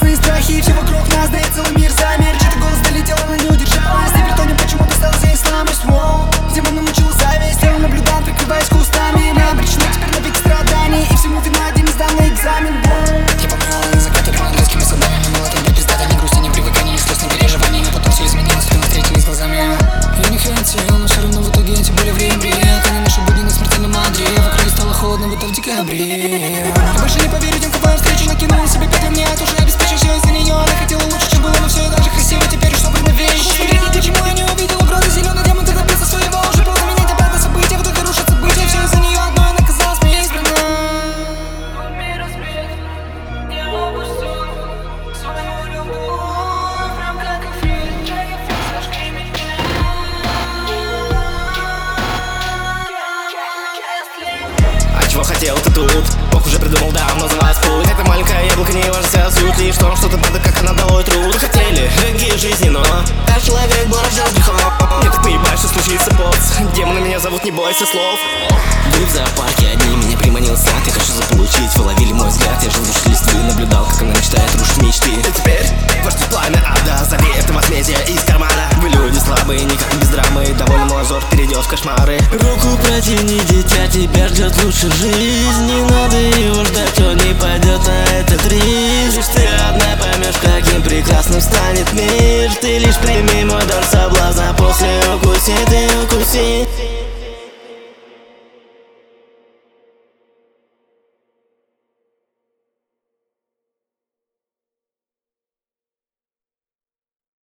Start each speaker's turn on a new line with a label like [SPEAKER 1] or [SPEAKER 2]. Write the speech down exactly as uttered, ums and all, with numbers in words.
[SPEAKER 1] разные страхи, и все вокруг нас, да и целый мир замер. Чей-то голос долетел, она не удержалась. Теперь кто-нибудь почему-то стал здесь слабость. Воу, демон намучил зависть, я наблюдал, прикрываясь кустами. Мы обречены теперь на пик страданий, и всему вина один несданный экзамен.
[SPEAKER 2] Я помню на закаты под английскими садами. Думал, это будет пиздато, ни грусти, ни привыкания, ни слез, ни переживаний. Но потом все изменилось, спину встретились глазами. Я не хотел, но все равно в итоге эти были в рембре. Они наши будни на смертельном адре. В округе стало холодно, будто в декабре.
[SPEAKER 1] Я больше не поверю тем, кого я встречу. Накинула себе петли, мне это уже обеспечил. Все из-за нее, она хотела лучше, чем было, но все так же красиво. Теперь уж собраны вещи. Посмотри, почему я не увидел угрозы. Зеленый демон, ты добился своего. Уже поздно менять обратно события. В итоге рушат события. Все из-за нее одной, она казалась мне избранной.
[SPEAKER 3] Чего хотел ты тут? Бог уже придумал давно за вас путь. Эта маленькая яблоко, не важно вся суть. Лишь в том, что ты падает, как она долой труд. Хотели рынки жизни, но каждый человек был рожден с грехом. Мне так поебать, что случится поц. Демоны меня зовут, не бойся слов. Вы в зоопарке одни, меня приманил сад. Я хочу заполучить, вы ловили мой взгляд. Я жил в листвы, наблюдал, как она мечтает рушить мечты. И теперь вождь пламя ада, зови это возмездие из кармана. Вы люди слабые, никак без драмы. Довольно мой взор перейдет в кошмары.
[SPEAKER 4] Руку протяни, дитя, тебя ждет лучше жизнь. Не надо его ждать, он не пойдет на этот риск. Лишь ты одна поймешь, каким прекрасным станет мир. Ты лишь прими мой дар соблазна, после укуси, ты укуси.